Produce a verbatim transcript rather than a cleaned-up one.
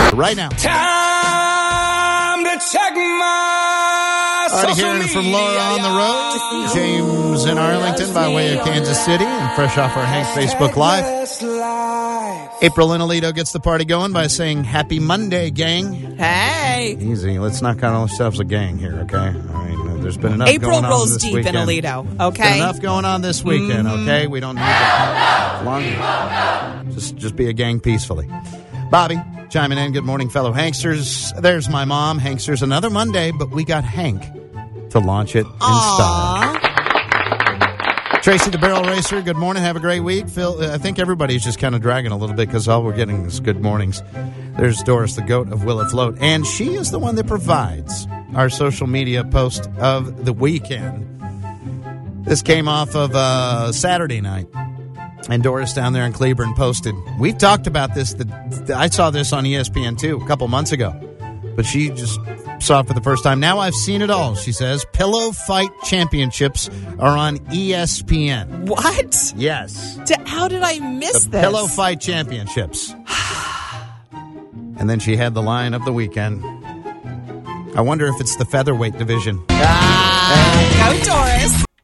right now. Time to check my Already social hearing media. from Laura on the road. James in Arlington by way of Kansas City. And fresh off our Hank Facebook Live. April in Aledo gets the party going by saying, Happy Monday, gang. Hey. Easy. Let's not call ourselves a gang here, okay? All right. There's been enough April going on rolls this deep weekend. in Aledo, There's okay? been enough going on this weekend, Mm-hmm. okay? We don't need that. Long, just, just be a gang peacefully. Bobby, chiming in. Good morning, fellow Hanksters. There's my mom. Hanksters, another Monday, but we got Hank to launch it in style. Tracy the Barrel Racer, good morning. Have a great week. Phil, I think everybody's just kind of dragging a little bit because all we're getting is good mornings. There's Doris, the goat of Will It Float, and she is the one that provides our social media post of the weekend. This came off of uh, Saturday night, and Doris down there in Cleburne posted. We've talked about this. The, I saw this on E S P N two a couple months ago, but she just saw it for the first time. Now I've seen it all, she says. Pillow Fight Championships are on E S P N. What? Yes. D- How did I miss The this? Pillow Fight Championships. And then she had the line of the weekend. I wonder if it's the featherweight division. Ah, go Doris.